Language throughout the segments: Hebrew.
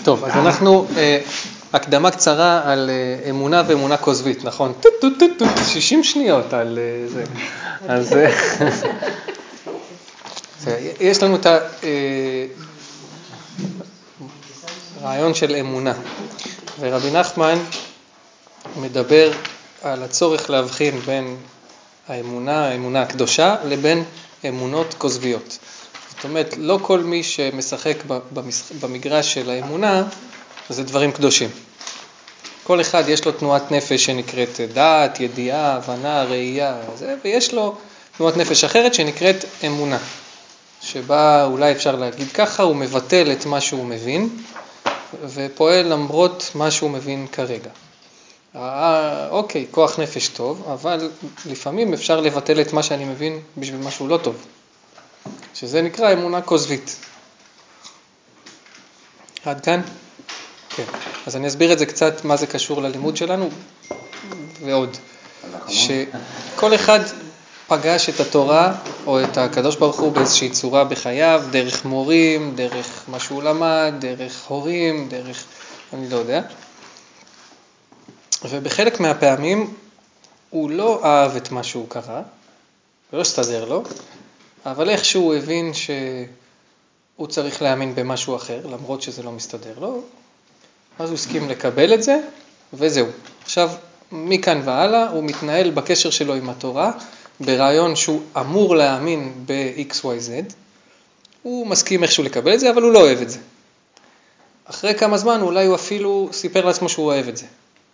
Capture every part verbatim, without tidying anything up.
טוב, אז אנחנו, אה, הקדמה קצרה על אה, אמונה ואמונה כוזבית, נכון? טוט טוט טוט טוט, שישים שניות על אה, זה. אז אה, יש לנו את הרעיון של אמונה, ורבי נחמן מדבר על הצורך להבחין בין האמונה, האמונה הקדושה, לבין אמונות כוזביות. זאת אומרת, לא כל מי שמשחק במגרש של האמונה, זה דברים קדושים. כל אחד יש לו תנועת נפש שנקראת דעת, ידיעה, הבנה, ראייה, זה, ויש לו תנועת נפש אחרת שנקראת אמונה, שבה אולי אפשר להגיד ככה, הוא מבטל את מה שהוא מבין, ופועל למרות מה שהוא מבין כרגע. אה, אוקיי, כוח נפש טוב, אבל לפעמים אפשר לבטל את מה שאני מבין בשביל משהו לא טוב, שזה נקרא אמונה כוזבית. עד כאן? כן. אז אני אסביר את זה קצת, מה זה קשור ללימוד שלנו, ועוד. שכל אחד פגש את התורה, או את הקדוש ברוך הוא באיזושהי צורה בחייו, דרך מורים, דרך מה שהוא למד, דרך הורים, דרך, אני לא יודע. ובחלק מהפעמים, הוא לא אהב את מה שהוא קרא, ולא הסתדר לו, אבל איכשהו הוא הבין שהוא צריך להאמין במשהו אחר, למרות שזה לא מסתדר לו, אז הוא הסכים לקבל את זה, וזהו. עכשיו, מכאן והלאה, הוא מתנהל בקשר שלו עם התורה, ברעיון שהוא אמור להאמין ב-X Y Z, הוא מסכים איכשהו לקבל את זה, אבל הוא לא אוהב את זה. אחרי כמה זמן, אולי הוא אפילו סיפר לעצמו שהוא אוהב את זה.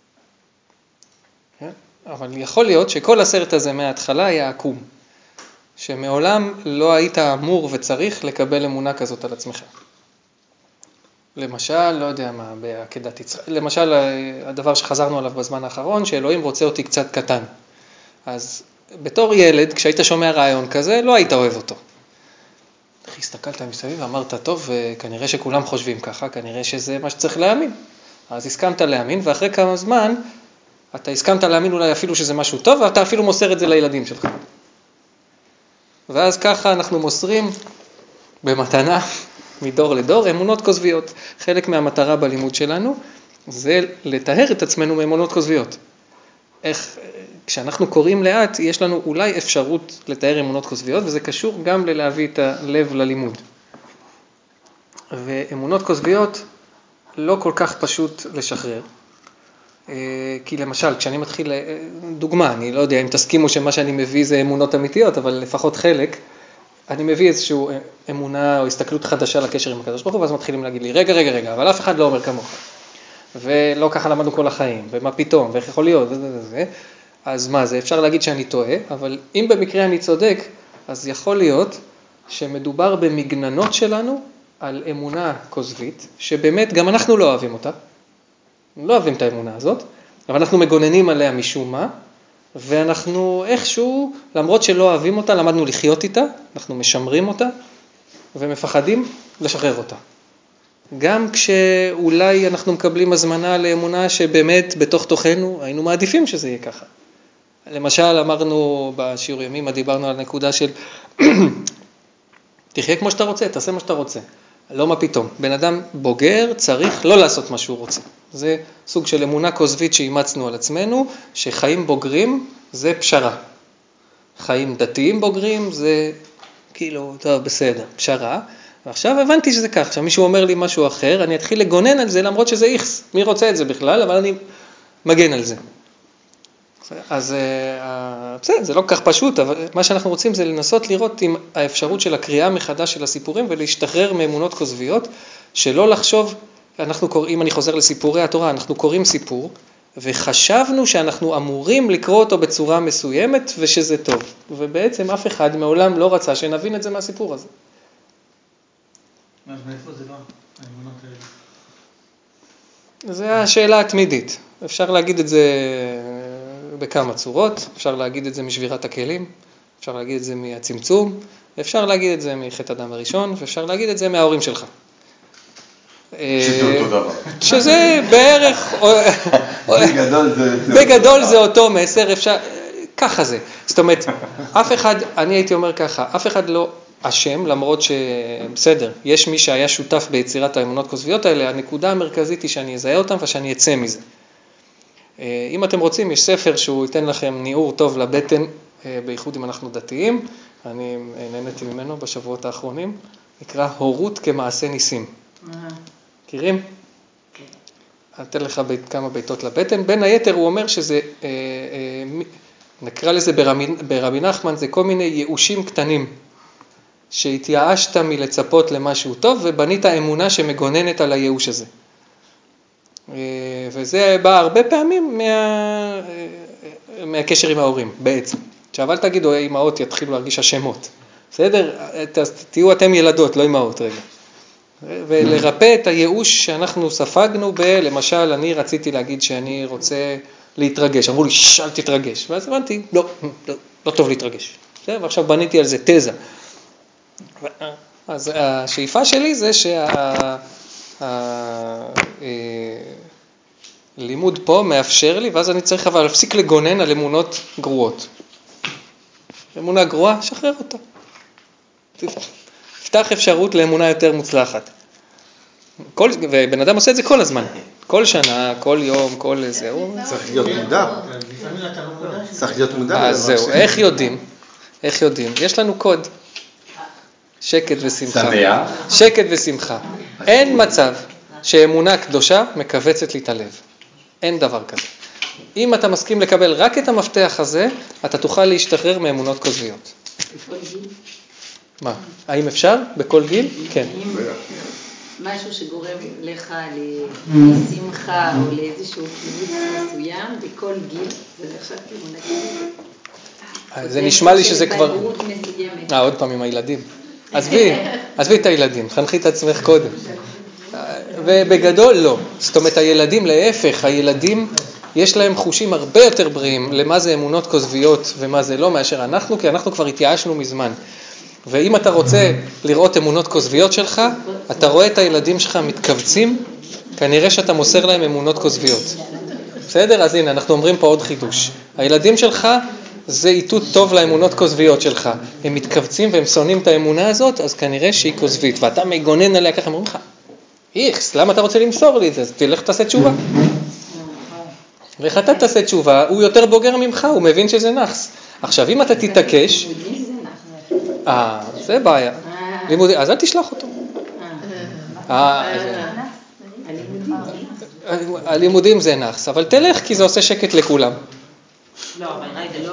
אבל יכול להיות שכל הסרט הזה מההתחלה היה עקום, שמעולם לא היית אמור וצריך לקבל אמונה כזאת על עצמך. למשל, לא יודע מה, בעקדת יצחק, למשל הדבר שחזרנו עליו בזמן האחרון, שאלוהים רוצה אותי קצת קטן. אז בתור ילד, כשהיית שומע רעיון כזה, לא היית אוהב אותו. איך הסתכלת מסביב ואמרת, טוב, כנראה שכולם חושבים ככה, כנראה שזה מה שצריך להאמין. אז הסכמת להאמין, ואחרי כמה זמן, אתה הסכמת להאמין אולי אפילו שזה משהו טוב, ואתה אפילו מוסר את זה לילדים שלך. ואז ככה אנחנו מוסרים במתנה מדור לדור אמונות כוזביות. חלק מהמטרה בלימוד שלנו זה לטהר את עצמנו מאמונות כוזביות. איך, כשאנחנו קוראים לאט, יש לנו אולי אפשרות לטהר אמונות כוזביות, וזה קשור גם ללהביא את הלב ללימוד. ואמונות כוזביות לא כל כך פשוט לשחרר. כי למשל, כשאני מתחיל, דוגמה, אני לא יודע אם תסכימו שמה שאני מביא זה אמונות אמיתיות, אבל לפחות חלק, אני מביא איזושהי אמונה או הסתכלות חדשה לקשר עם הקדוש ברוך הוא, ואז מתחילים להגיד לי, רגע, רגע, רגע, אבל אף אחד לא אומר כמוך. ולא ככה למדנו כל החיים, ומה פתאום, ואיך יכול להיות, וזה, וזה, וזה. אז מה זה? אפשר להגיד שאני טועה, אבל אם במקרה אני צודק, אז יכול להיות שמדובר במגננות שלנו על אמונה כוזבית, שבאמת גם אנחנו לא אוהבים אותה, לא אוהבים את האמונה הזאת, אבל אנחנו מגוננים עליה משום מה, ואנחנו איכשהו, למרות שלא אוהבים אותה, למדנו לחיות איתה, אנחנו משמרים אותה, ומפחדים לשחרר אותה. גם כשאולי אנחנו מקבלים הזמנה לאמונה שבאמת בתוך תוכנו היינו מעדיפים שזה יהיה ככה. למשל, אמרנו בשיעור ימים, דיברנו על נקודה של תחיה כמו שאתה רוצה, תעשה מה שאתה רוצה. לא מה פתאום. בן אדם בוגר צריך לא לעשות מה שהוא רוצה. זה סוג של אמונה כוזבית שאימצנו על עצמנו, שחיים בוגרים זה פשרה. חיים דתיים בוגרים זה כאילו, טוב, בסדר, פשרה. ועכשיו הבנתי שזה כך. עכשיו מישהו אומר לי משהו אחר, אני אתחיל לגונן על זה למרות שזה איכס. מי רוצה את זה בכלל? אבל אני מגן על זה. אז בסדר, זה לא כך פשוט, אבל מה שאנחנו רוצים זה לנסות לראות עם האפשרות של הקריאה מחדש של הסיפורים ולהשתחרר מאמונות כוזביות, שלא לחשוב, אנחנו קוראים, אם אני חוזר לסיפורי התורה, אנחנו קוראים סיפור, וחשבנו שאנחנו אמורים לקרוא אותו בצורה מסוימת ושזה טוב. ובעצם אף אחד מעולם לא רצה שנבין את זה מהסיפור הזה. אז מאיפה זה בא, האמונות האלה? זו השאלה התמידית. אפשר להגיד את זה בכמה צורות, אפשר להגיד את זה משבירת הכלים, אפשר להגיד את זה מהצמצום, אפשר להגיד את זה מחטא אדם הראשון, ואפשר להגיד את זה מההורים שלך. שזה אותו דבר. שזה בערך, בגדול זה אותו מסר, אפשר, ככה זה. זאת אומרת, אף אחד, אני הייתי אומר ככה, אף אחד לא אשם, למרות שבסדר, יש מי שהיה שותף ביצירת האמונות כוזביות האלה, הנקודה המרכזית היא שאני אזהה אותם ושאני אצא מזה. אם אתם רוצים, יש ספר שהוא ייתן לכם ניעור טוב לבטן, בייחוד אם אנחנו דתיים, אני נהניתי ממנו בשבועות האחרונים, נקרא הורות כמעשה ניסים. מכירים? אני אתן לך כמה ביתות לבטן. בין היתר הוא אומר שזה, נקרא לזה ברבי נחמן, זה כל מיני ייאושים קטנים, שהתייאשת מלצפות למשהו טוב, ובנית אמונה שמגוננת על הייאוש הזה. וזה בא הרבה פעמים מה... מהקשר עם ההורים, בעצם. עכשיו, אל תגידו, אמאות יתחילו להרגיש השמות. בסדר? תהיו אתם ילדות, לא אמאות רגע. ולרפא את הייאוש שאנחנו ספגנו ב... למשל, אני רציתי להגיד שאני רוצה להתרגש. אמרו לי, אל תתרגש. ואז הבנתי, לא, לא, לא טוב להתרגש. בסדר? ועכשיו בניתי על זה תזה. אז השאיפה שלי זה שהלימוד פה מאפשר לי, ואז אני צריך אבל להפסיק לגונן על אמונות גרועות. אמונה גרועה, שחרר אותה. תפתח אפשרות לאמונה יותר מוצלחת. כל, ובן אדם עושה את זה כל הזמן. כל שנה, כל יום, כל איזה. צריך להיות מודע. צריך להיות מודע. אז זהו, איך יודעים? איך יודעים? יש לנו קוד. שקט ושמחה. שמח. שקט ושמחה. אין מצב שאמונה קדושה מקבצת לי את הלב. אין דבר כזה. אם אתה מסכים לקבל רק את המפתח הזה, אתה תוכל להשתחרר מאמונות כוזביות. בכל גיל? מה? האם אפשר? בכל גיל? כן. משהו שגורם לך לשמחה או לאיזשהו קיבוץ מסוים, בכל גיל, זה נחשב כאמונה כזאת. זה נשמע לי שזה כבר... בגרות מסוימת. אה, עוד פעם עם הילדים. עזבי, עזבי את הילדים, חנכי את עצמך קודם. ובגדול לא. זאת אומרת, הילדים להפך, הילדים יש להם חושים הרבה יותר בריאים למה זה אמונות כוזביות ומה זה לא מאשר אנחנו, כי אנחנו כבר התייאשנו מזמן. ואם אתה רוצה לראות אמונות כוזביות שלך, אתה רואה את הילדים שלך מתכווצים, כנראה שאתה מוסר להם אמונות כוזביות. בסדר? אז הנה, אנחנו אומרים פה עוד חידוש. הילדים שלך זה איתות טוב לאמונות כוזביות שלך. הם מתכווצים והם שונאים את האמונה הזאת, אז כנראה שהיא כוזבית. ואתה מגונן עליה ככה, אומרים לך, איכס, למה אתה רוצה למסור לי את זה? אז תלך תעשה תשובה. ואיך אתה תעשה תשובה, הוא יותר בוגר ממך, הוא מבין שזה נחס. עכשיו, אם אתה תתעקש, אה, זה בעיה. אז אל תשלח אותו. הלימודים זה נחס, אבל תלך כי זה עושה שקט לכולם. לא, אבל רגע,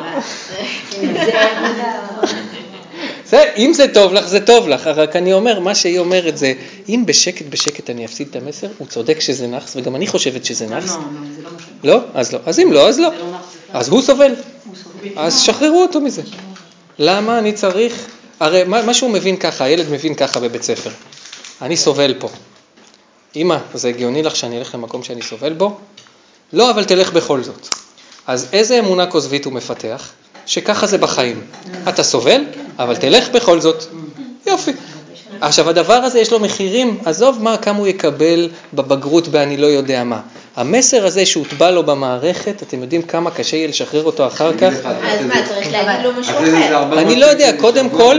זה, אם זה טוב לך, זה טוב לך, רק אני אומר, מה שהיא אומרת זה, אם בשקט בשקט אני אפסיד את המסר, הוא צודק שזה נחס, וגם אני חושבת שזה נחס. לא, לא, זה לא משהו. לא? אז לא. אז אם לא, אז לא. אז הוא סובל. אז שחררו אותו מזה. למה אני צריך, הרי מה שהוא מבין ככה, הילד מבין ככה בבית ספר. אני סובל פה. אמא, זה הגיוני לך שאני אלך למקום שאני סובל בו? לא, אבל תלך בכל זאת. אז איזה אמונה כוזבית הוא מפתח? שככה זה בחיים. אתה סובל, אבל תלך בכל זאת. יופי. עכשיו, הדבר הזה יש לו מחירים, עזוב מה, כמה הוא יקבל בבגרות באני לא יודע מה. המסר הזה שהוטבע לו במערכת, אתם יודעים כמה קשה יהיה לשחרר אותו אחר כך? אז מה, צריך להגיד לו משהו אחר? אני לא יודע, קודם כל,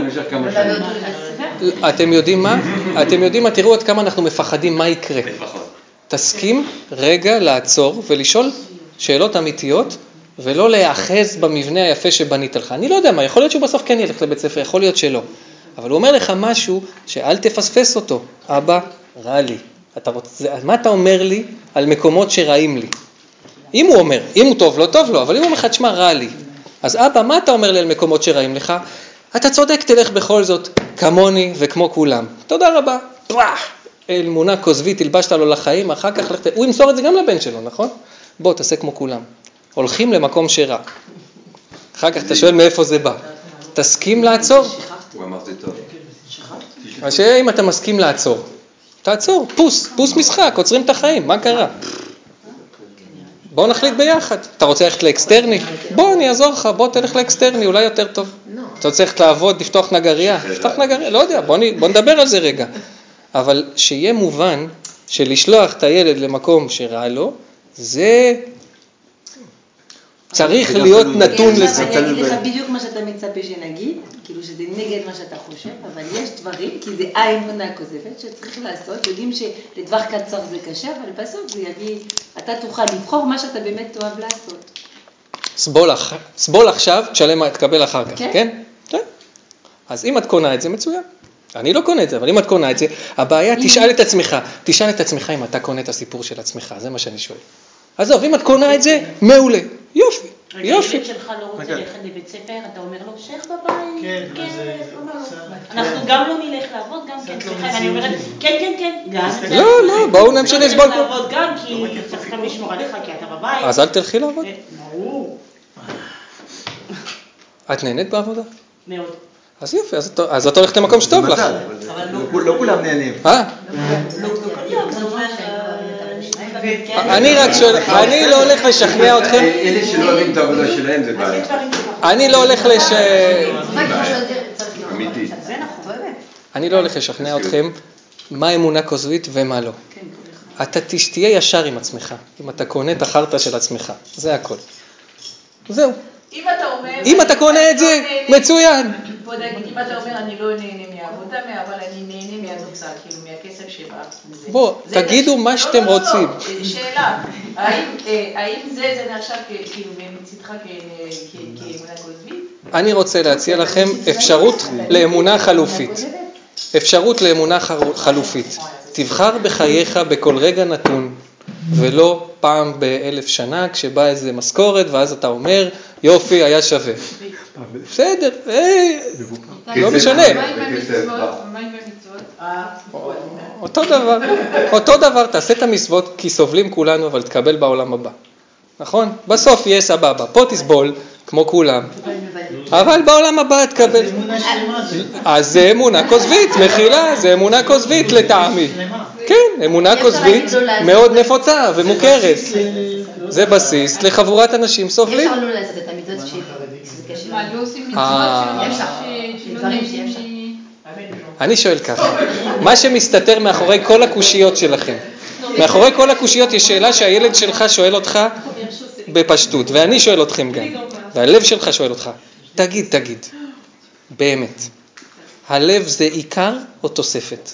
אתם יודעים מה? אתם יודעים מה, תראו עד כמה אנחנו מפחדים מה יקרה. תסכים רגע לעצור ולשאול שאלות אמיתיות, ולא להאחז במבנה היפה שבנית לך. אני לא יודע מה, יכול להיות שהוא בסוף כן ילך לבית ספר, יכול להיות שלא. אבל הוא אומר לך משהו שאל תפספס אותו. אבא, רע לי. אתה רוצה, מה אתה אומר לי על מקומות שרעים לי? אם הוא אומר, אם הוא טוב, לא טוב לו, אבל אם הוא אומר לך, תשמע, רע לי. אז אבא, מה אתה אומר לי על מקומות שרעים לך? אתה צודק, תלך בכל זאת, כמוני וכמו כולם. תודה רבה. אמונה כוזבית, תלבשת לו לחיים, אחר כך לך... הוא ימסור את זה גם לבן שלו, נכון? בוא, תעשה כמו כולם. הולכים למקום שרע. אחר כך אתה שואל מאיפה זה בא. תסכים לעצור? הוא אמר זה טוב. השאלה אם אתה מסכים לעצור. תעצור, פוס, פוס משחק, עוצרים את החיים, מה קרה? בוא נחליט ביחד. אתה רוצה ללכת לאקסטרני? בוא, אני אעזור לך, בוא תלך לאקסטרני, אולי יותר טוב. אתה רוצה ללכת לעבוד, לפתוח נגריה? לפתוח נגריה, לא יודע, בוא, בוא נדבר על זה רגע. אבל שיהיה מובן שלשלוח את הילד למקום שרע לו, זה צריך להיות נתון לזה. אני אגיד לך בדיוק מה שאתה מצפה שנגיד, כאילו שזה נגד מה שאתה חושב, אבל יש דברים, כי זה האמונה הכוזבת שצריך לעשות, יודעים שלטווח קצר זה קשה, אבל בסוף זה יביא, אתה תוכל לבחור מה שאתה באמת תאהב לעשות. סבול, סבול עכשיו, תשלם, תקבל אחר כך, כן? כן? כן. אז אם את קונה את זה, מצוין. אני לא קונה את זה, אבל אם את קונה את זה, הבעיה, תשאל את עצמך, תשאל את עצמך אם אתה קונה את הסיפור של עצמך, זה מה שאני שואל. עזוב, אם את קונה את זה, מעולה, יופי, יופי. הילד שלך לא רוצה ללכת לבית ספר, אתה אומר לו, שייך בבית, כן, כן, זה... אנחנו גם לא נלך לעבוד, גם כן, סליחה, ואני אומרת, כן, כן, כן, גם. לא, לא, בואו נמשיך לסבול פה. לעבוד גם, כי צריך גם לשמור עליך, כי אתה בבית. אז אל תלכי לעבוד. ברור. את נהנית בעבודה? מאוד. אז יופי, אז את הולכת למקום שטוב לך. לא כולם נהנים. אה? אני רק שואל, אני לא הולך לשכנע אתכם. אלה שלא אוהבים את העבודה שלהם זה בעיה. אני לא הולך לש... אמיתי. אני לא הולך לשכנע אתכם מה אמונה כוזבית ומה לא. אתה תהיה ישר עם עצמך, אם אתה קונה את החרטה של עצמך, זה הכל. זהו. אם אתה אומר... אם אתה קונה את זה, מצוין. בוא נגיד, אם אתה אומר, אני לא נהנה מהעבודה, אבל אני נהנה מהתוצאה, כאילו מהכסף שבא. בוא, תגידו מה שאתם רוצים. שאלה, האם זה נחשב כאילו מצדך כאמונה כוזבית? אני רוצה להציע לכם אפשרות לאמונה חלופית. אפשרות לאמונה חלופית. תבחר בחייך בכל רגע נתון, ולא פעם באלף שנה, כשבא איזה משכורת, ואז אתה אומר, יופי, היה שווה. בסדר, לא משנה. אותו דבר, אותו דבר, תעשה את המצוות, כי סובלים כולנו, אבל תקבל בעולם הבא. נכון? בסוף יהיה סבבה. פה תסבול, כמו כולם. אבל בעולם הבא תקבל. אז זה אמונה כוזבית, מחילה, זה אמונה כוזבית לטעמי. כן, אמונה כוזבית מאוד נפוצה ומוכרת. זה בסיס לחבורת אנשים סובלים. אפשר לא לעשות את המצוות שלי. מה, לא עושים מצוות דברים שאפשר. אני שואל ככה, מה שמסתתר מאחורי כל הקושיות שלכם, מאחורי כל הקושיות יש שאלה שהילד שלך שואל אותך בפשטות, ואני שואל אתכם גם, והלב שלך שואל אותך, תגיד, תגיד, באמת, הלב זה עיקר או תוספת?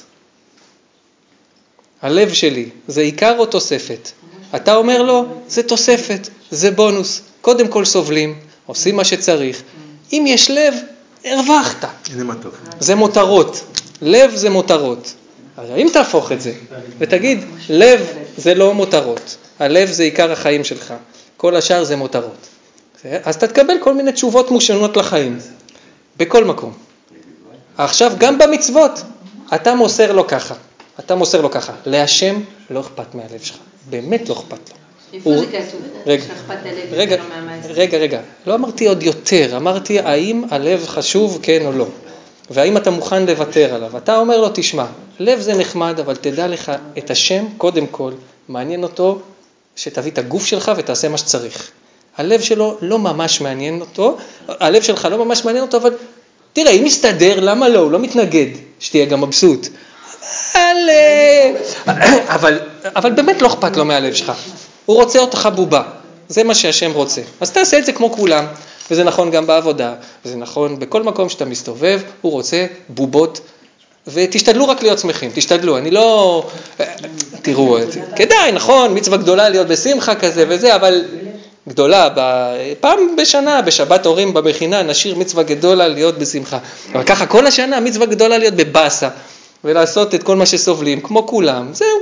הלב שלי זה עיקר או תוספת? אתה אומר לו, זה תוספת, זה בונוס, קודם כל סובלים, עושים מה שצריך, אם יש לב, הרווחת. זה מה טוב. זה מותרות, לב זה מותרות. אם תהפוך את זה ותגיד, לב זה לא מותרות, הלב זה עיקר החיים שלך, כל השאר זה מותרות. אז אתה תקבל כל מיני תשובות מושנות לחיים, בכל מקום. עכשיו גם במצוות, אתה מוסר לו ככה, אתה מוסר לו ככה, להשם לא אכפת מהלב שלך, באמת לא אכפת לו. איפה זה כתוב? רגע, רגע, רגע, רגע, לא אמרתי עוד יותר, אמרתי האם הלב חשוב כן או לא, והאם אתה מוכן לוותר עליו. אתה אומר לו, תשמע, לב זה נחמד, אבל תדע לך את השם, קודם כל, מעניין אותו שתביא את הגוף שלך ותעשה מה שצריך. הלב שלו לא ממש מעניין אותו, הלב שלך לא ממש מעניין אותו, אבל תראה, אם מסתדר, למה לא? הוא לא מתנגד, שתהיה גם מבסוט. אבל, אבל, אבל באמת לא אכפת לו מהלב שלך. הוא רוצה אותך בובה, זה מה שהשם רוצה. אז תעשה את זה כמו כולם, וזה נכון גם בעבודה, וזה נכון בכל מקום שאתה מסתובב, הוא רוצה בובות, ותשתדלו רק להיות שמחים, תשתדלו, אני לא, תראו, כדאי, נכון, מצווה גדולה להיות בשמחה כזה וזה, אבל גדולה, פעם בשנה, בשבת הורים במכינה, נשאיר מצווה גדולה להיות בשמחה, אבל ככה כל השנה מצווה גדולה להיות בבאסה, ולעשות את כל מה שסובלים, כמו כולם, זהו.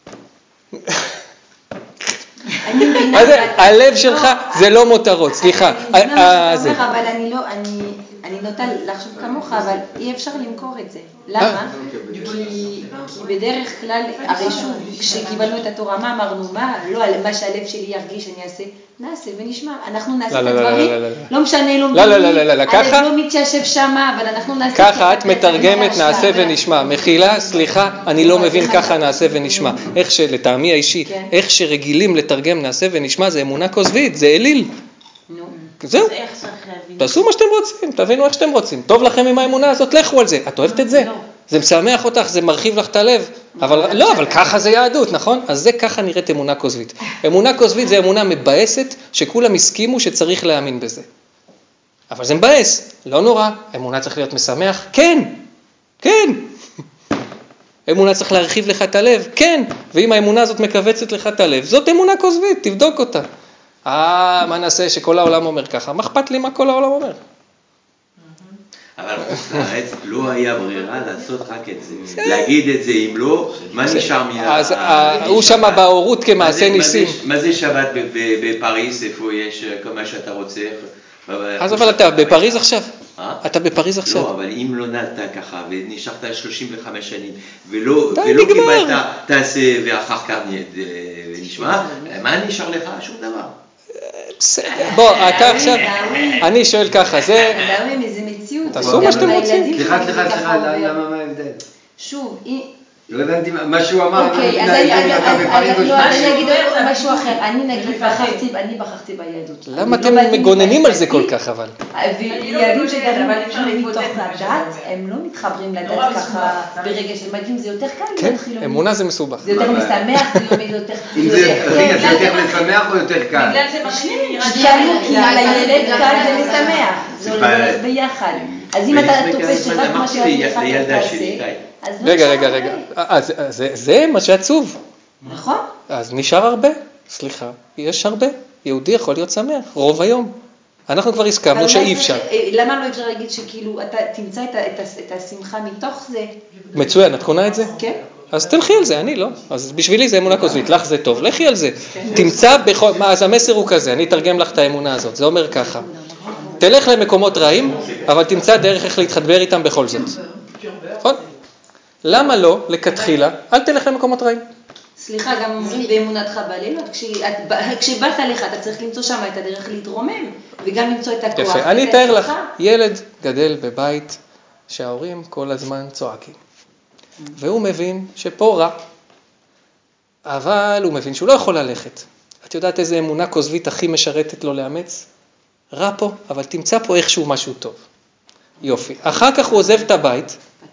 אז הלב שלך זה לא מותרות, סליחה. אני מבינה מה שאתה אומר, אבל אני לא, אני נוטה לחשוב כמוך, אבל אי אפשר למכור את זה. למה? כי בדרך כלל, הרי שוב, כשקיבלנו את התורה, מה אמרנו? מה? לא על מה שהלב שלי ירגיש, אני אעשה, נעשה ונשמע. אנחנו נעשה את הדברים, לא משנה, לא מבינים, הלב לא מתיישב שמה, אבל אנחנו נעשה. ככה את מתרגמת נעשה ונשמע. מחילה, סליחה, אני לא מבין ככה נעשה ונשמע. איך שלטעמי האישי, איך שרגילים לתרגם נעשה ונשמע, זה אמונה כוזבית, זה אליל. זהו, תעשו מה שאתם רוצים, תבינו איך שאתם רוצים, טוב לכם עם האמונה הזאת, לכו על זה, את אוהבת את זה? זה משמח אותך, זה מרחיב לך את הלב, אבל לא, אבל ככה זה יהדות, נכון? אז זה ככה נראית אמונה כוזבית. אמונה כוזבית זה אמונה מבאסת שכולם הסכימו שצריך להאמין בזה. אבל זה מבאס, לא נורא. אמונה צריך להיות משמח? כן, כן. אמונה צריך להרחיב לך את הלב? כן. ואם האמונה הזאת מקבצת לך את הלב, זאת אמונה כוזבית, תבדוק אותה. אה, מה נעשה שכל העולם אומר ככה? מה אכפת לי מה כל העולם אומר? אבל חוץ לארץ לא היה ברירה לעשות רק את זה. להגיד את זה, אם לא, מה נשאר מה... אז הוא שם בהורות כמעשה ניסים. מה זה שבת בפריז, איפה יש כמה שאתה רוצה? אז אבל אתה בפריז עכשיו? אתה בפריז עכשיו? לא, אבל אם לא נעלת ככה, ונשארת שלושים וחמש שנים, ולא קיבלת תעשה ואחר כך נשמע, מה נשאר לך? שום דבר. בסדר, בוא, אתה עכשיו, אני שואל ככה, זה... איזה מציאות. תעשו מה שאתם רוצים. סליחה, סליחה, סליחה, למה מה ההבדל? שוב, היא... לא הבנתי מה שהוא אמר. אוקיי, אז אני אגיד משהו אחר. אני נגיד בחרתי, אני בחרתי ביהדות. למה אתם מגוננים על זה כל כך אבל? וילדים שגרים מתוך הדת, הם לא מתחברים לדת ככה ברגע של מדהים, זה יותר קל. כן, אמונה זה מסובך. זה יותר משמח, זה יותר... אם זה יותר משמח או יותר קל? בגלל זה משלימים. כי לילד קל זה משמח. זה הולך ביחד. אז אם אתה תופס שרק מה שעצמך תעשה, רגע, רגע, רגע, אז זה מה שעצוב. נכון. אז נשאר הרבה, סליחה, יש הרבה. יהודי יכול להיות שמח, רוב היום. אנחנו כבר הסכמנו שאי אפשר. למה לא אפשר להגיד שכאילו אתה תמצא את השמחה מתוך זה? מצוין, את קונה את זה? כן. אז תלכי על זה, אני לא. אז בשבילי זה אמונה כוזבית, לך זה טוב, לכי על זה. תמצא בכל, אז המסר הוא כזה, אני אתרגם לך את האמונה הזאת, זה אומר ככה. תלך למקומות רעים, אבל תמצא דרך איך להתחבר איתם בכל זאת. נכון? למה לא, לכתחילה, אל תלך למקומות רעים. סליחה, גם אומרים באמונתך בלילות, כשבאת לך, אתה צריך למצוא שם את הדרך להתרומם, וגם למצוא את הכוח. יפה, אני אתאר לך, ילד גדל בבית שההורים כל הזמן צועקים. והוא מבין שפה רע, אבל הוא מבין שהוא לא יכול ללכת. את יודעת איזה אמונה כוזבית הכי משרתת לו לאמץ? רע פה, אבל תמצא פה איכשהו משהו טוב. יופי. אחר כך הוא עוזב את הבית,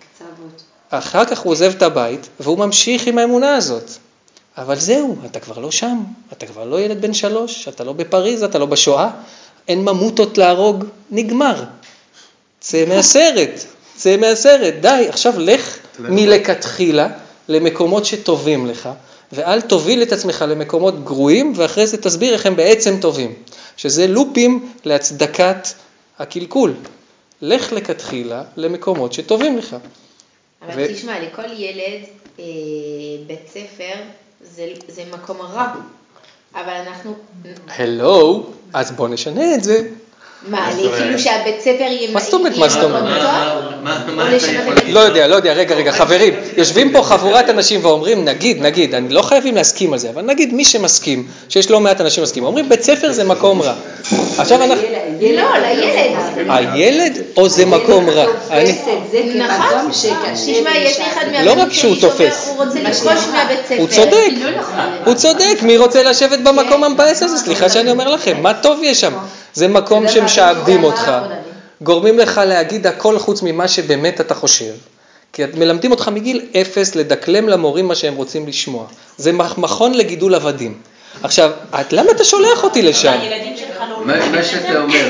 אחר כך הוא עוזב את הבית, והוא ממשיך עם האמונה הזאת. אבל זהו, אתה כבר לא שם, אתה כבר לא ילד בן שלוש, אתה לא בפריז, אתה לא בשואה, אין ממוטות להרוג, נגמר. צא מהסרט, צא מהסרט, די, עכשיו לך מלכתחילה למקומות שטובים לך, ואל תוביל את עצמך למקומות גרועים, ואחרי זה תסביר איך הם בעצם טובים. שזה לופים להצדקת הקלקול. לך לכתחילה למקומות שטובים לך. אבל ו... תשמע, לכל ילד אה, בית ספר זה, זה מקום רע, אבל אנחנו... הלו, אז בוא נשנה את זה. מה, כאילו שהבית ספר יהיה... מה זאת אומרת, מה זאת אומרת? או לשנות את... לא יודע, לא יודע, רגע, רגע, חברים, יושבים פה חבורת אנשים ואומרים, נגיד, נגיד, אני לא חייבים להסכים על זה, אבל נגיד מי שמסכים, שיש לא מעט אנשים מסכים, אומרים, בית ספר זה מקום רע. עכשיו אנחנו... לא, לילד. הילד או זה מקום רע? נכון, תשמע, יש לי אחד לא רק שהוא תופס. הוא רוצה לפרוש מהבית ספר. הוא צודק, הוא צודק, מי רוצה לשבת במקום המבאס הזה? סליחה שאני אומר לכם, מה טוב יש שם? זה מקום שמשעבדים אותך, גורמים לך להגיד הכל חוץ ממה שבאמת אתה חושב, כי מלמדים אותך מגיל אפס לדקלם למורים מה שהם רוצים לשמוע. זה מכון לגידול עבדים. עכשיו, למה אתה שולח אותי לשם? מה שאתה אומר,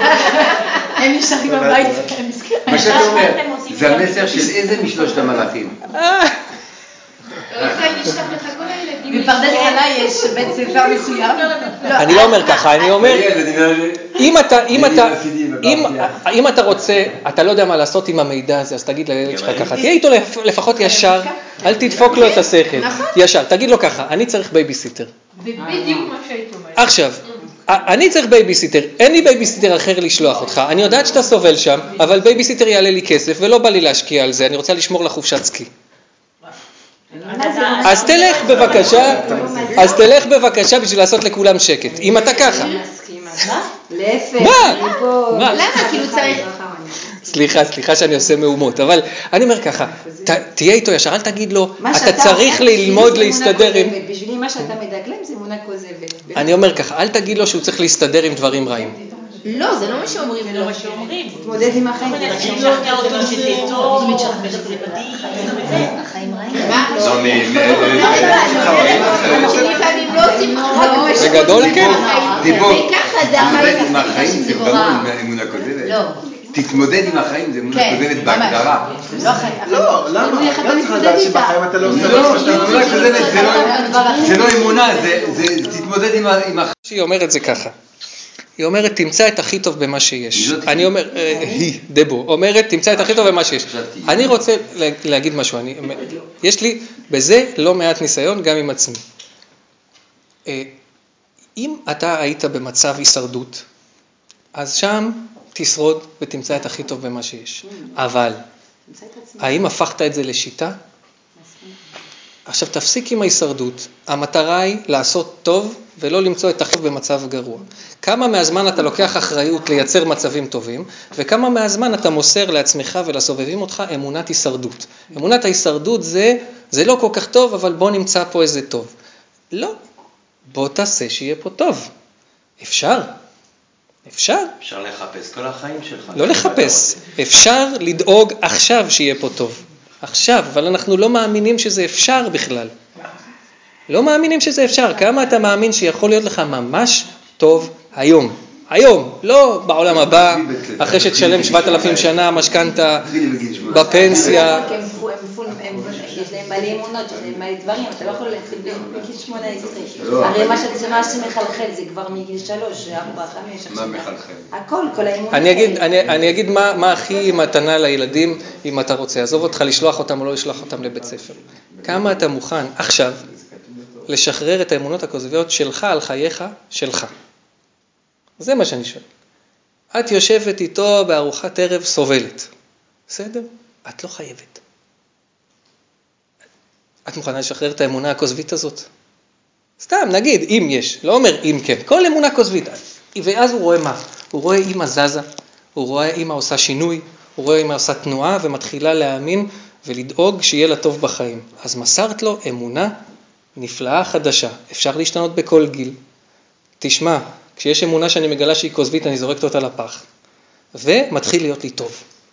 הם נשארים בבית. מה שאתה אומר, זה המסר של איזה משלושת המלאכים? בפרדס חנה יש בית ספר מסוים. אני לא אומר ככה, אני אומר, אם אתה, אם אתה, אם אתה רוצה, אתה לא יודע מה לעשות עם המידע הזה, אז תגיד לילד שלך ככה, תהיה איתו לפחות ישר, אל תדפוק לו את השכל, ישר, תגיד לו ככה, אני צריך בייביסיטר. בדיוק מה שהיית אומרת. עכשיו, אני צריך בייביסיטר, אין לי בייביסיטר אחר לשלוח אותך, אני יודעת שאתה סובל שם, אבל בייביסיטר יעלה לי כסף ולא בא לי להשקיע על זה, אני רוצה לשמור לחופשת סקי. אז תלך בבקשה, אז תלך בבקשה בשביל לעשות לכולם שקט, אם אתה ככה. להפך. מה? למה? כאילו צריך... סליחה, סליחה שאני עושה מהומות, אבל אני אומר ככה, תהיה איתו ישר, אל תגיד לו, אתה צריך ללמוד להסתדר עם... בשבילי מה שאתה מדגלם זה אמונה כוזבת. אני אומר ככה, אל תגיד לו שהוא צריך להסתדר עם דברים רעים. לא, זה לא מה שאומרים. זה לא מה שאומרים. תתמודד עם החיים. אני לשכנע אותו שזה טוב, שזה מדהים, החיים רעים. מה? לא. לא, מ- אנשים לפעמים לא עושים רק בגדול כן. דיבור, וככה זה תתמודד החיים. עם החיים זה ברור עם האמונה כוזבת. לא. תתמודד עם החיים זה אמונה כן, כוזבת ממש. בהגדרה. לא חיים. לא, למה? תלוי איך אתה גם צריך מתמודד לדעת איתה. שבחיים אתה לא עושה לא, מה שאתה אמונה כוזבת, זה לא- זה לא אמונה, זה זה- תתמודד עם ה- עם החיים. היא אומרת זה ככה, היא אומרת תמצא את הכי טוב במה שיש. היא זאת אני היא. אומר, אה, היא, דבו, אומרת תמצא את הכי טוב במה שיש. חשבתי. אני רוצה לה- להגיד משהו, אני, יש לי בזה לא מעט ניסיון גם עם עצמי. אה, אם אתה היית במצב הישרדות, אז שם תשרוד ותמצא את הכי טוב במה שיש. אבל האם הפכת את זה לשיטה? עכשיו תפסיק עם ההישרדות, המטרה היא לעשות טוב ולא למצוא את הכי טוב במצב גרוע. כמה מהזמן אתה לוקח אחריות לייצר מצבים טובים, וכמה מהזמן אתה מוסר לעצמך ולסובבים אותך אמונת הישרדות. אמונת ההישרדות זה, זה לא כל כך טוב, אבל בוא נמצא פה איזה טוב. לא, בוא תעשה שיהיה פה טוב. אפשר, אפשר. אפשר לחפש כל החיים שלך. לא לחפש, אפשר לדאוג עכשיו שיהיה פה טוב. עכשיו, אבל אנחנו לא מאמינים שזה אפשר בכלל. לא מאמינים שזה אפשר. כמה אתה מאמין שיכול להיות לך ממש טוב היום? היום, לא בעולם הבא, אחרי שתשלם שבעת אלפים שנה, משכנתה, בפנסיה. יש להם מלא אמונות, יש להם מלא דברים, אתה לא יכול להתחיל בגיל שמונה עשרה. הרי מה שמחלחל זה כבר מגיל שלוש, ארבע, חמש. מה מחלחל? הכל, כל האמונות. אני אגיד, אני, אני אגיד מה, מה הכי מתנה לילדים אם אתה רוצה. עזוב אותך לשלוח אותם או לא לשלוח אותם לבית ספר. כמה אתה מוכן עכשיו לשחרר את האמונות הכוזביות שלך על חייך שלך. זה מה שאני שואל. את יושבת איתו בארוחת ערב סובלת. בסדר? את לא חייבת. את מוכנה לשחרר את האמונה הכוזבית הזאת? סתם, נגיד, אם יש. לא אומר אם כן. כל אמונה כוזבית. ואז הוא רואה מה? הוא רואה אמא זזה, הוא רואה אמא עושה שינוי, הוא רואה אמא עושה תנועה ומתחילה להאמין ולדאוג שיהיה לה טוב בחיים. אז מסרת לו אמונה נפלאה חדשה. אפשר להשתנות בכל גיל. תשמע, כשיש אמונה שאני מגלה שהיא כוזבית, אני זורקת אותה לפח. ומתחיל להיות לי טוב.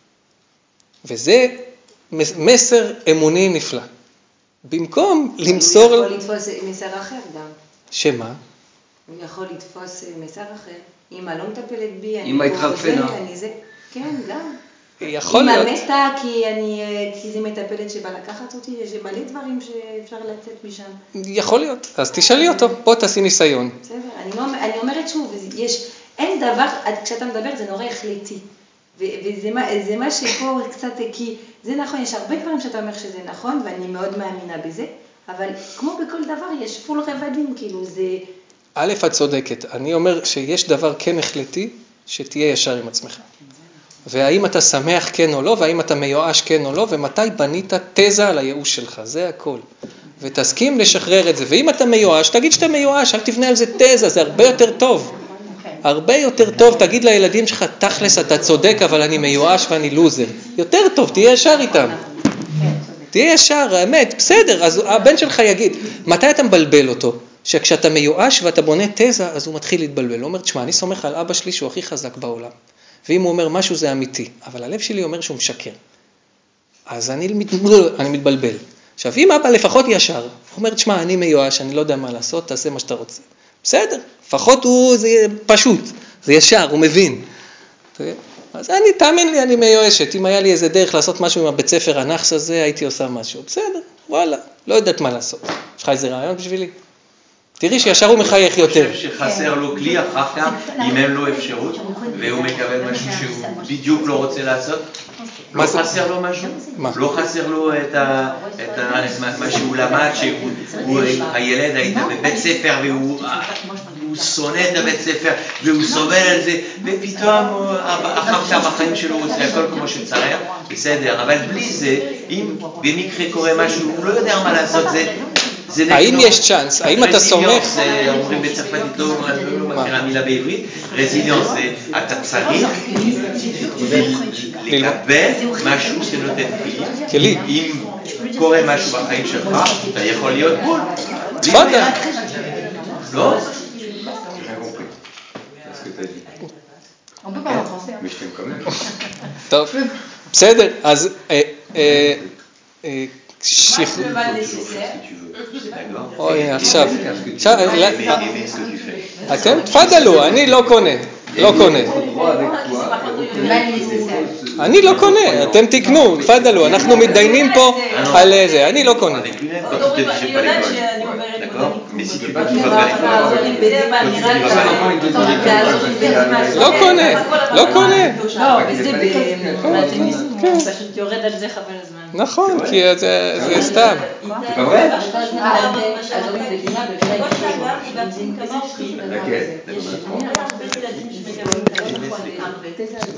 וזה מסר אמוני נפלא. במקום למסור... הוא יכול לתפוס מסר אחר גם. שמה? הוא יכול לתפוס מסר אחר. אמא לא מטפלת בי, אני אמא התחרפנה. אני זה... כן, גם. יכול להיות. אמא מתה כי, אני, כי זה מטפלת שבא לקחת אותי, יש מלא דברים שאפשר לצאת משם. יכול להיות. אז תשאלי אותו, בוא תעשי ניסיון. בסדר, אני, לא, אני אומרת שוב, יש, אין דבר, כשאתה מדבר זה נורא החלטי. ו- וזה מה, זה מה שפה קצת, כי זה נכון, יש הרבה דברים שאתה אומר שזה נכון, ואני מאוד מאמינה בזה, אבל כמו בכל דבר יש פול רבדים, כאילו זה... א', את צודקת. אני אומר שיש דבר כן החלטי, שתהיה ישר עם עצמך. והאם אתה שמח כן או לא, והאם אתה מיואש כן או לא, ומתי בנית תזה על הייאוש שלך, זה הכל. ותסכים לשחרר את זה. ואם אתה מיואש, תגיד שאתה מיואש, אל תבנה על זה תזה, זה הרבה יותר טוב. הרבה יותר טוב, תגיד לילדים שלך, תכלס, אתה צודק, אבל אני מיואש ואני לוזר. יותר טוב, תהיה ישר איתם. תהיה ישר, האמת, בסדר, אז הבן שלך יגיד, מתי אתה מבלבל אותו? שכשאתה מיואש ואתה בונה תזה, אז הוא מתחיל להתבלבל. הוא אומר, תשמע, אני סומך על אבא שלי שהוא הכי חזק בעולם. ואם הוא אומר משהו זה אמיתי, אבל הלב שלי אומר שהוא משקר. אז אני, אני מתבלבל. עכשיו, אם אבא לפחות ישר, הוא אומר, תשמע, אני מיואש, אני לא יודע מה לעשות, תעשה מה שאתה רוצה. בסדר, לפחות הוא, זה פשוט, זה ישר, הוא מבין. אז אני, תאמין לי, אני מיואשת. אם היה לי איזה דרך לעשות משהו עם הבית ספר הנחס הזה, הייתי עושה משהו. בסדר, וואלה, לא יודעת מה לעשות. יש לך איזה רעיון בשבילי? תראי שישר הוא מחייך יותר. אני חושב שחסר לו כלי אחר כך, אם אין לו אפשרות, והוא מקבל משהו שהוא בדיוק לא רוצה לעשות. לא חסר לו משהו? לא חסר לו את מה שהוא למד, שהילד היית בבית ספר והוא שונא את הבית ספר והוא סובל על זה, ופתאום אחר כך בחיים שלו הוא עושה הכל כמו שצריך, בסדר, אבל בלי זה, אם במקרה קורה משהו, הוא לא יודע מה לעשות, זה... האם יש צ'אנס? האם אתה סומך? זה אומרים בצרפתית, לא מכירה מילה בעברית, רזיליאנס זה אתה צריך לקבל משהו שנותן כלים. אם קורה משהו בחיים שלך, אתה יכול להיות בול. תפאדל. לא? Mais je t'aime quand même. טוב, בסדר, אז אה, אה, אה, שכ... אוי, עכשיו, עכשיו, אתם תפדלו, אני לא קונה, לא קונה. אני לא קונה, אתם תקנו, תפדלו, אנחנו מתדיינים פה על זה, אני לא קונה. אני יודעת שאני אומרת לא קונה, לא קונה. לא, וזה פשוט יורד על זה חבל הזמן. נכון, כי זה סתם. C'est pas vrai? יש הרבה ילדים שמגלים